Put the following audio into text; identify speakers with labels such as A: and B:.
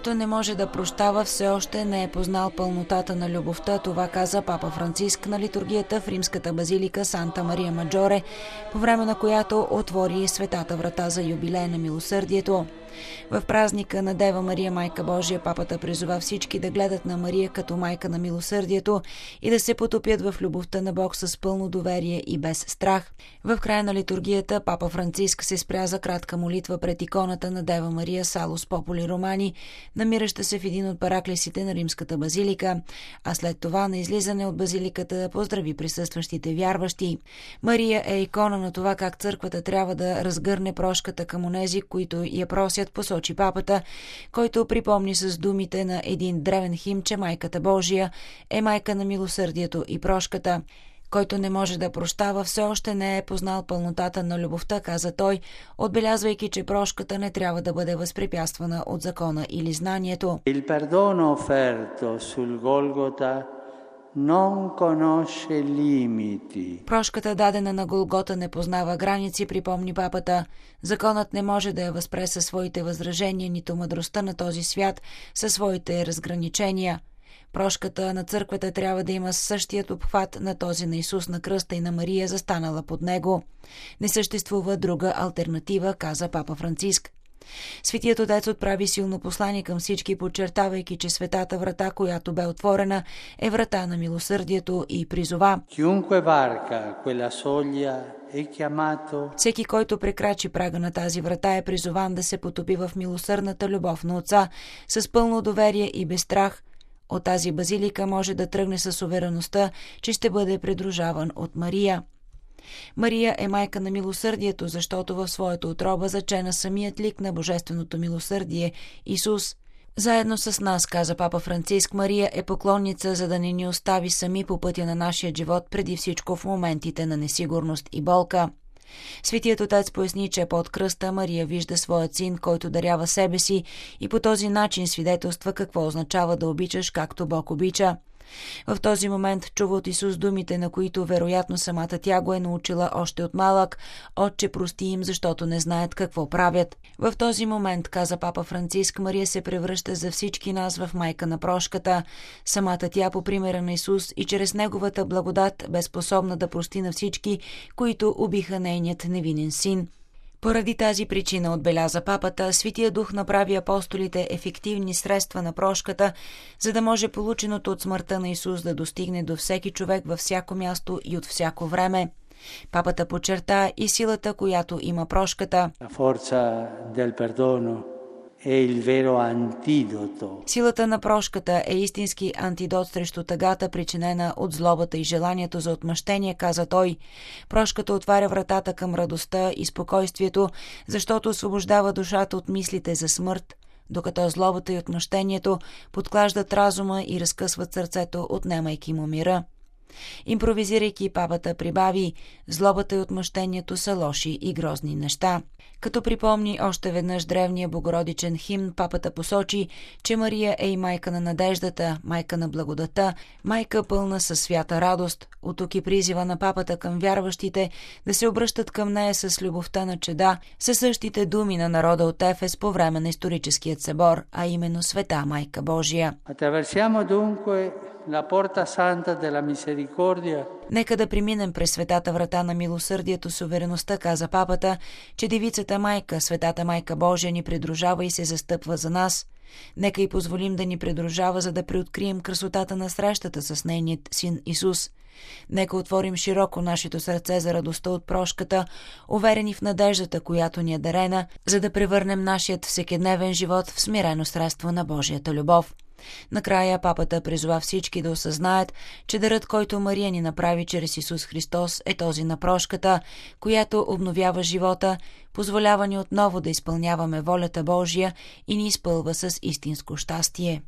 A: Който не може да прощава, все още не е познал пълнотата на любовта. Това каза папа Франциск на литургията в римската базилика Санта Мария Маджоре, по време на която отвори светата врата за юбилей на милосърдието. В празника на Дева Мария, Майка Божия, папата призова всички да гледат на Мария като майка на милосърдието и да се потопят в любовта на Бог с пълно доверие и без страх. В края на литургията папа Франциск се спря за кратка молитва пред иконата на Дева Мария Салус Попули Романи, намираща се в един от параклисите на римската базилика, а след това на излизане от базиликата поздрави присъстващите вярващи. Мария е икона на това как църквата трябва да разгърне прошката към онези, които я просят, посочи папата, който припомни с думите на един древен химн, че Майката Божия е майка на милосърдието и прошката. Който не може да прощава, все още не е познал пълнотата на любовта, каза той, отбелязвайки, че прошката не трябва да бъде възпрепятствана от закона или знанието.
B: Il perdono offerto sul Golgota non conosce limiti.
A: Прошката, дадена на Голгота, не познава граници, припомни папата. Законът не може да я възпре със своите възражения, нито мъдростта на този свят със своите разграничения. Прошката на църквата трябва да има същият обхват на този на Исус на кръста и на Мария, застанала под него. Не съществува друга алтернатива, каза папа Франциск. Светият Отец отправи силно послание към всички, подчертавайки, че светата врата, която бе отворена, е врата на милосърдието и призова: всеки, който прекрачи прага на тази врата, е призован да се потопи в милосърдната любов на Отца с пълно доверие и без страх. От тази базилика може да тръгне с увереността, че ще бъде придружаван от Мария. Мария е майка на милосърдието, защото в своята утроба зачена самият лик на божественото милосърдие – Исус. Заедно с нас, каза папа Франциск, Мария е поклонница, за да не ни остави сами по пътя на нашия живот, преди всичко в моментите на несигурност и болка. Светият Отец поясни, че под кръста Мария вижда своят син, който дарява себе си, и по този начин свидетелства какво означава да обичаш както Бог обича. В този момент чува от Исус думите, на които вероятно самата тя го е научила още от малък: Отче, прости им, защото не знаят какво правят. В този момент, каза папа Франциск, Мария се превръща за всички нас в майка на прошката. Самата тя, по примера на Исус и чрез неговата благодат, бе способна да прости на всички, които убиха нейният невинен син. Поради тази причина, отбеляза папата, Светия Дух направи апостолите ефективни средства на прошката, за да може полученото от смъртта на Исус да достигне до всеки човек във всяко място и от всяко време. Папата подчерта и силата, която има прошката. Силата на прошката е истински антидот срещу тъгата, причинена от злобата и желанието за отмъщение, каза той. Прошката отваря вратата към радостта и спокойствието, защото освобождава душата от мислите за смърт, докато злобата и отмъщението подклаждат разума и разкъсват сърцето, отнемайки му мира. Импровизирайки, папата прибави: злобата и отмъщението са лоши и грозни неща. Като припомни още веднъж древния богородичен химн, папата посочи, че Мария е и майка на надеждата, майка на благодата, майка пълна със свята радост. Оттук и призива на папата към вярващите да се обръщат към нея с любовта на чеда, със същите думи на народа от Ефес по време на историческият събор, а именно Света Майка Божия. Нека да преминем през светата врата на милосърдието с увереността, каза папата, че Девицата Майка, Светата Майка Божия, ни придружава и се застъпва за нас. Нека и позволим да ни придружава, за да преоткрием красотата на срещата с нейният син Исус. Нека отворим широко нашето сърце за радостта от прошката, уверени в надеждата, която ни е дарена, за да превърнем нашият всекидневен живот в смирено средство на Божията любов. Накрая папата призова всички да осъзнаят, че дарът, който Мария ни направи чрез Исус Христос, е този на прошката, която обновява живота, позволява ни отново да изпълняваме волята Божия и ни изпълва с истинско щастие.